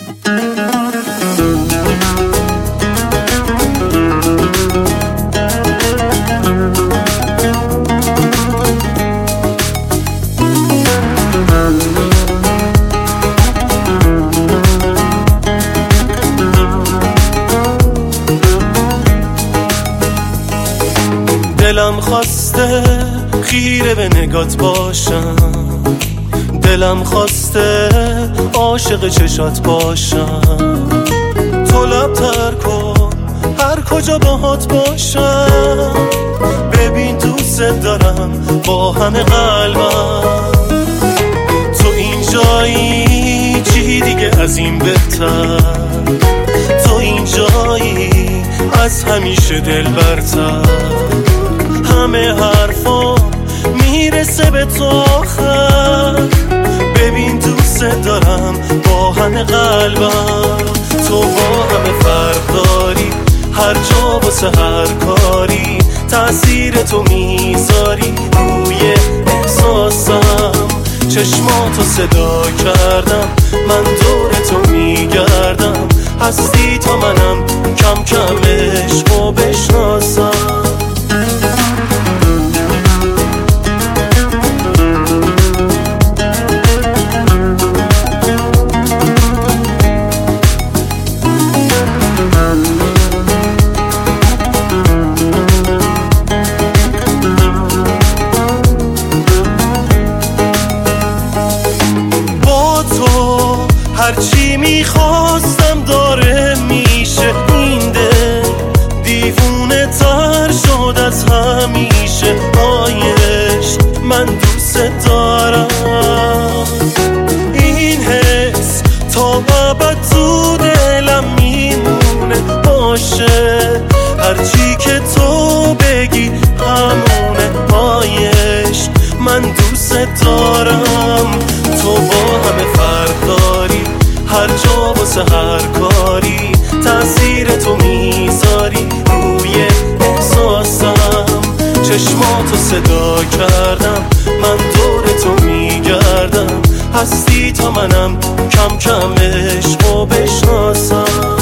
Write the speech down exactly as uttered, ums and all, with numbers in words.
دلم خواسته خیره به نگات باشم، دلم خواسته عاشق چشات باشم. تو لب تر کن هر کجا باهات باشم، ببین دوست دارم با همه قلبم. تو اینجایی چی دیگه از این بهتر، تو اینجایی از همیشه دل برتر. همه حرفا میرسه به تو آخر، ببین دوست دارم با همه قلبم. تو با همه فرق داری، هر جا واسه هر کاری تأثیر تو میذاری روی احساسم. چشماتو صدا کردم، من دور تو میگردم، هستی تا منم کم کم عشقو بشناسم. هرچی میخواستم داره میشه، این دل دیوونه تر شد از همیشه. آیش من دوست دارم، این حس تا ابد تو دلم میمونه باشه. هرچی که تو بگی همونه. آیش من دوست دارم، تو با همه فرق داری، هر جا واسه هر کاری تأثیر تو میذاری روی احساسم. چشماتو صدا کردم، من دور تو میگردم، هستی تا منم کم کم عشقو بشناسم.